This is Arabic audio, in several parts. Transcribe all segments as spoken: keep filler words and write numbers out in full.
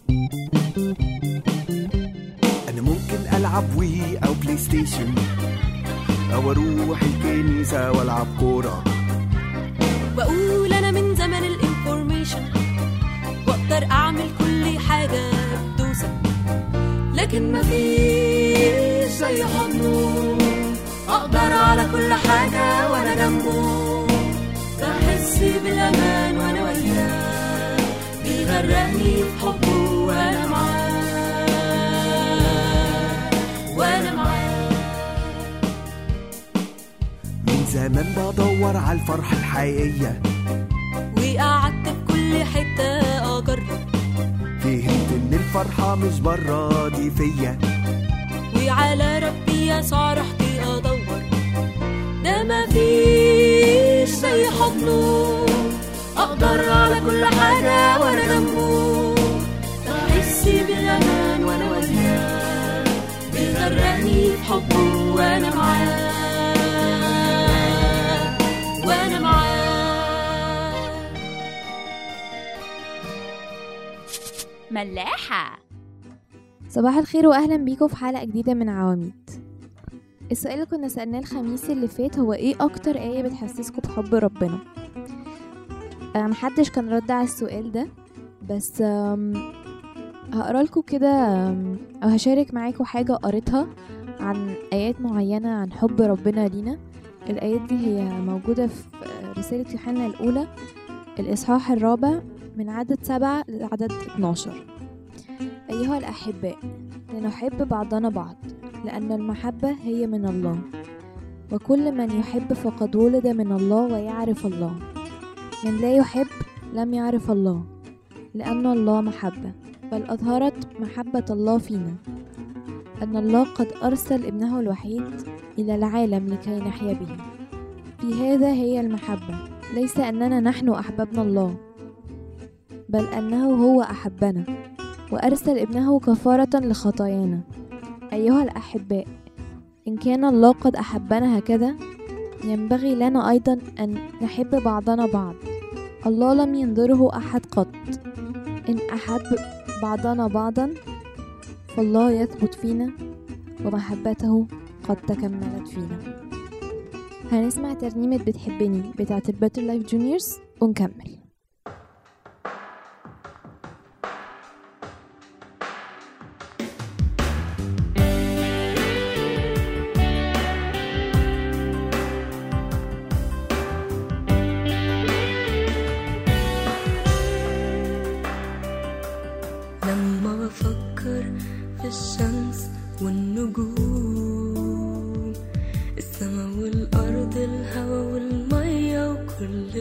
أنا ممكن ألعب وي أو بلاي ستيشن، أو أروح الكنيسة وألعب كورة، وأقول أنا من زمن الانفورميشن، وأقدر أعمل كل حاجة بدوسة. لكن مفيش زي حضنه، أقدر على كل حاجة وأنا جنبه. بحس بالأمان وأنا وياه، بيغرقني في حبه وأنا معاه وأنا معاه. من زمان بدور على الفرحة الحقيقية، وقعدت في كل حتة أجرب. فهمت إن الفرحة مش برا دي فيا، وعلى ربي يسوع رحت أدور. ده مفيش زي حضنه، أقدر على كل حاجة وأنا جنبه. بحس بالأمان وأنا وياه، بيغرقني في حبه وأنا معاه وأنا معاه. ملاحة. صباح الخير واهلا بيكم في حلقة جديدة من عواميد. السؤال اللي كنا سألناه الخميس اللي فات هو ايه اكتر آية بتحسسكم بحب ربنا؟ أه محدش كان رد على السؤال ده، بس هقرأ لكم كده او هشارك معاكم حاجة قريتها عن آيات معينة عن حب ربنا لينا. الآيات دي هي موجودة في رسالة يوحنا الأولى الإصحاح الرابع من عدد سبعة لعدد اتناشر. أيها الأحباء، لنحب بعضنا بعض، لأن المحبة هي من الله، وكل من يحب فقد ولد من الله ويعرف الله. من لا يحب لم يعرف الله، لأن الله محبة. بل أظهرت محبة الله فينا، أن الله قد أرسل ابنه الوحيد إلى العالم لكي نحيا به. في هذا هي المحبة، ليس أننا نحن أحببنا الله، بل أنه هو أحبنا وأرسل ابنه كفارة لخطايانا. أيها الأحباء، إن كان الله قد أحبنا هكذا، ينبغي لنا أيضا أن نحب بعضنا بعض. الله لم ينظره أحد قط. إن أحب بعضنا بعضا فالله يثبت فينا، ومحبته قد تكملت فينا. هنسمع ترنيمة بتحبني بتاعت البيتر لايف جونيورز ونكمل. لما بفكر في الشمس والنجوم، السماء والأرض، الهواء والمية وكل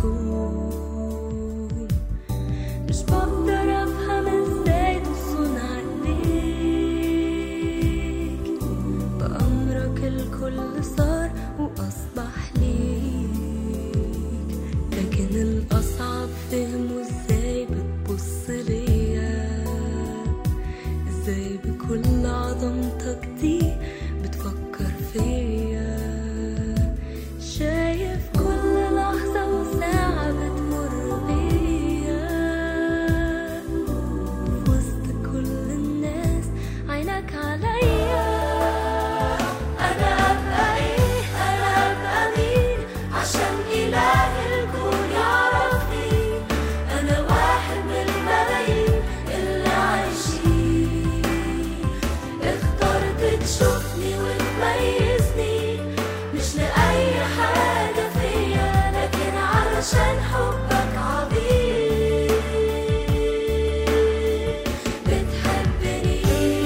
الكون، مش بقدر أفهم ازاي تصون عليك. بأمرك الكل صار وأصبح ليك، لكن الأصعب فهمه ازاي بتبص ليا، ازاي بكل عظمتك دي بتفكر فيا. شايف كل لحظة وساعة بتمر بيا، في وسط كل الناس عينك عليا. أنا أبقى إيه؟ أنا أبقى مين عشان إله الكون يعرفني؟ أنا واحد من الملايين اللي عايشين. اخترت تشوفني وتميزني، مش لأي حاجة فيا، لكن علشان حبك عظيم. بتحبني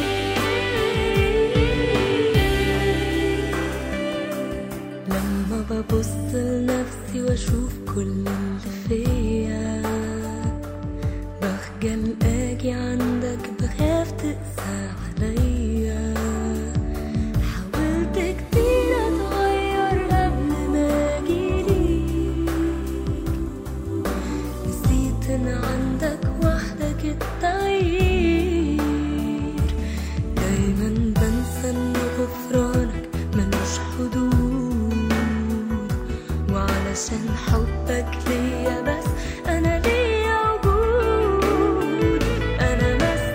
لما ببص لنفسي واشوف كل اللي فيا، بخجل اجي عندك، بخاف تقسى عليا. حاولت كتير اتغير قبل ما اجيليك، نسيت ان عندك وحدك التغيير. دايما بنسى ان غفرانك ملوش حدود، وعلشان حبك ليا بس انا ليا وجود. انا ما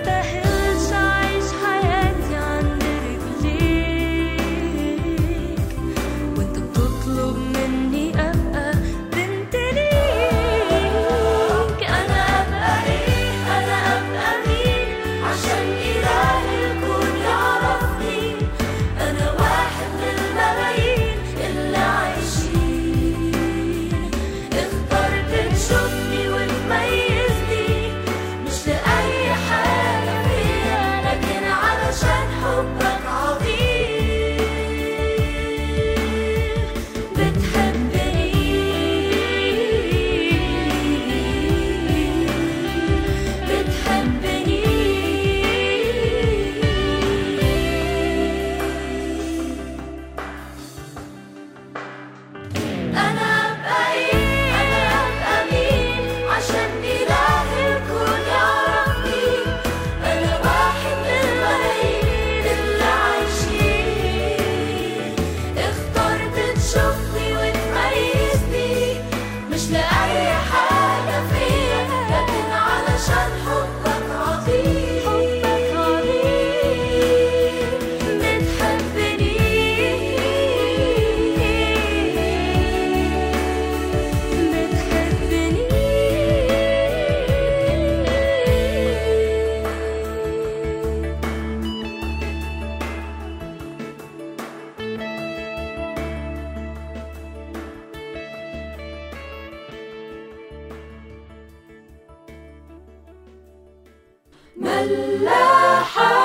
ملاحة.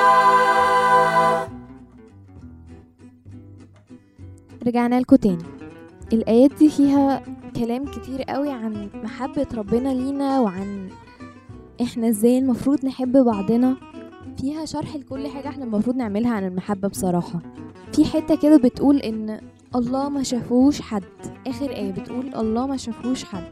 رجعنا لكم تاني. الآيات دي فيها كلام كتير قوي عن محبة ربنا لينا وعن احنا ازاي المفروض نحب بعضنا. فيها شرح لكل حاجة احنا المفروض نعملها عن المحبة. بصراحة في حتة كده بتقول ان الله ما شافوش حد. اخر آية بتقول الله ما شافوش حد،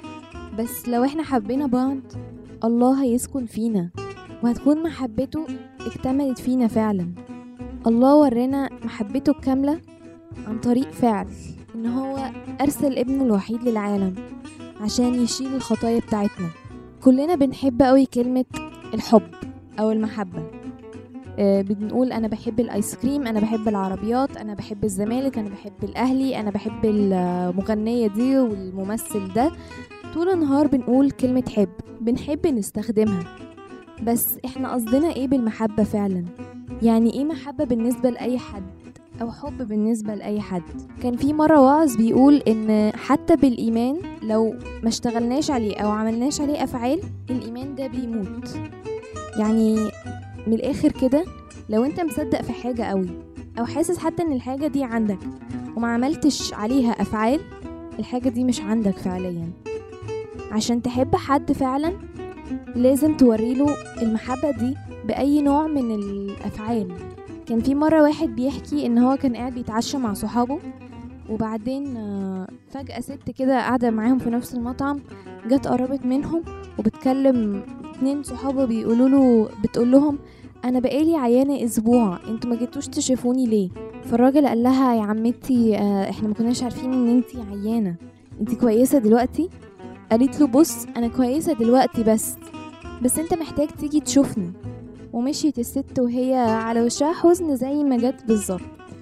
بس لو احنا حبينا بعض الله هيسكن فينا وهتكون محبته اكتملت فينا فعلا. الله ورينا محبته الكاملة عن طريق فعل، ان هو ارسل ابنه الوحيد للعالم عشان يشيل الخطايا بتاعتنا. كلنا بنحب قوي كلمة الحب او المحبة. آه بنقول انا بحب الايس كريم، انا بحب العربيات، انا بحب الزمالك، انا بحب الاهلي، انا بحب المغنية دي والممثل ده. طول النهار بنقول كلمة حب، بنحب نستخدمها، بس احنا قصدنا ايه بالمحبة فعلا؟ يعني ايه محبة بالنسبة لأي حد او حب بالنسبة لأي حد؟ كان في مرة وعظ بيقول ان حتى بالإيمان لو ما اشتغلناش عليه او عملناش عليه افعال، الإيمان ده بيموت. يعني من الاخر كده، لو انت مصدق في حاجة قوي او حاسس حتى ان الحاجة دي عندك وما عملتش عليها افعال، الحاجة دي مش عندك فعليا. عشان تحب حد فعلا لازم توريله المحبة دي بأي نوع من الأفعال. كان في مرة واحد بيحكي ان هو كان قاعد بيتعشى مع صحابه، وبعدين فجأة ست كده قاعدة معاهم في نفس المطعم جت قربت منهم وبتكلم اتنين صحابه بيقولوا له بتقول لهم انا بقالي عيانة اسبوع، انتوا ما جيتوش تشوفوني ليه؟ فالراجل قال لها يا عمتي احنا ما كناش عارفين ان انتي عيانة، انتي كويسة دلوقتي؟ قالت له بص انا كويسة دلوقتي بس بس انت محتاج تيجي تشوفني. ومشيت الست وهي على وشها حزن زي ما جت بالظبط.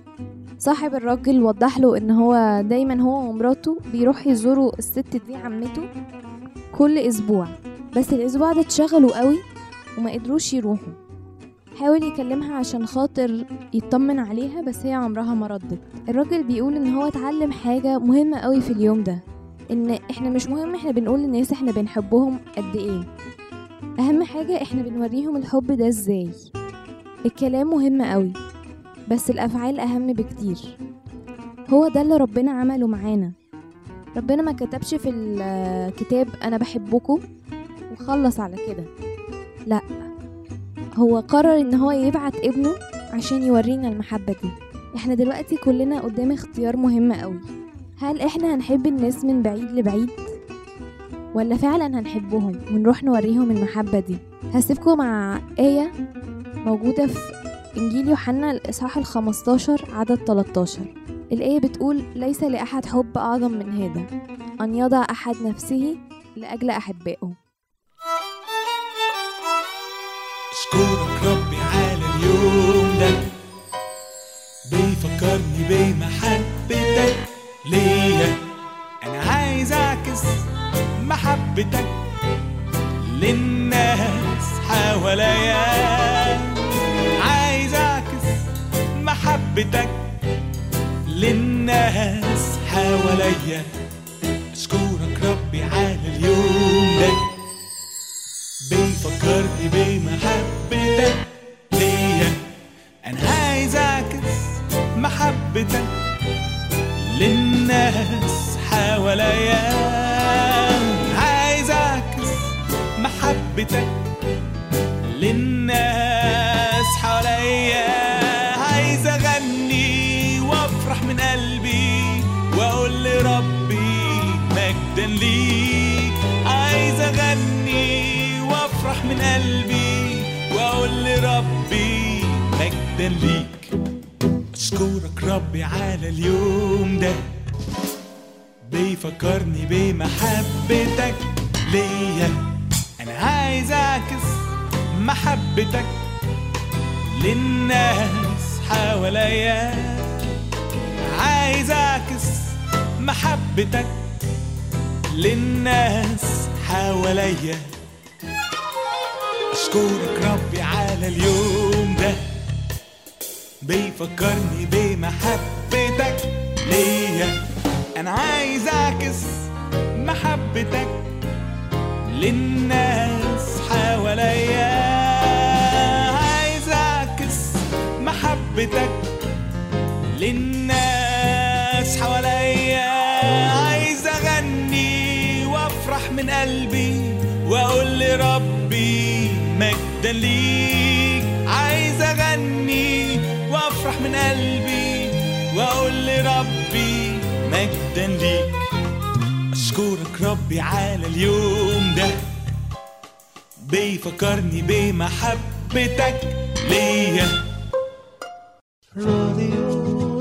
صاحب الراجل وضح له ان هو دايما هو ومراته بيروح يزوروا الست دي عمته كل اسبوع، بس الاسبوع ده اتشغلوا قوي وما قدروش يروحوا. حاول يكلمها عشان خاطر يطمن عليها بس هي عمرها ما ردت. الراجل بيقول ان هو اتعلم حاجة مهمة قوي في اليوم ده، ان احنا مش مهم احنا بنقول للناس احنا بنحبهم قد ايه، اهم حاجة احنا بنوريهم الحب ده ازاي. الكلام مهم قوي بس الافعال اهم بكتير. هو ده اللي ربنا عمله معانا. ربنا ما كتبش في الكتاب انا بحبكم وخلص على كده، لا، هو قرر ان هو يبعت ابنه عشان يورينا المحبة دي. احنا دلوقتي كلنا قدام اختيار مهم قوي. هل احنا هنحب الناس من بعيد لبعيد ولا فعلا هنحبهم ونروح نوريهم المحبة دي؟ هسيبكم مع آية موجودة في إنجيل يوحنا الإصحاح الخمستاشر عدد تلتاشر. الآية بتقول ليس لأحد حب أعظم من هذا أن يضع أحد نفسه لأجل أحبائه. أشكرك ربي على اليوم ده، بيفكرني بمحبتك ليا. أنا عايز أعكس محبتك للناس حواليا، عايز أعكس محبتك للناس حواليا. أشكرك ربي على اليوم ده، بيفكرني بمحبتك ليا. أنا عايز أعكس محبتك للناس حواليا، عايز أعكس محبتك للناس حواليا. عايز أغني وأفرح من قلبي وأقول لربي مجدا ليك. عايز أغني وأفرح من قلبي وأقول لربي مجدا ليك. أشكرك ربي على اليوم ده، بيفكرني بمحبتك ليا. أنا عايز أعكس محبتك للناس حواليا، عايز أعكس محبتك للناس حواليا. أشكرك ربي على اليوم ده، بيفكرني بمحبتك ليا. أنا عايز أعكس محبتك للناس حواليا، محبتك للناس حواليا. عايز اغني وافرح من قلبي واقول لربي مجدا ليك. عايز اغني وافرح من قلبي واقول لربي مجدا ليك. اشكرك ربي على اليوم ده، بيفكرني بمحبتك ليا. راديو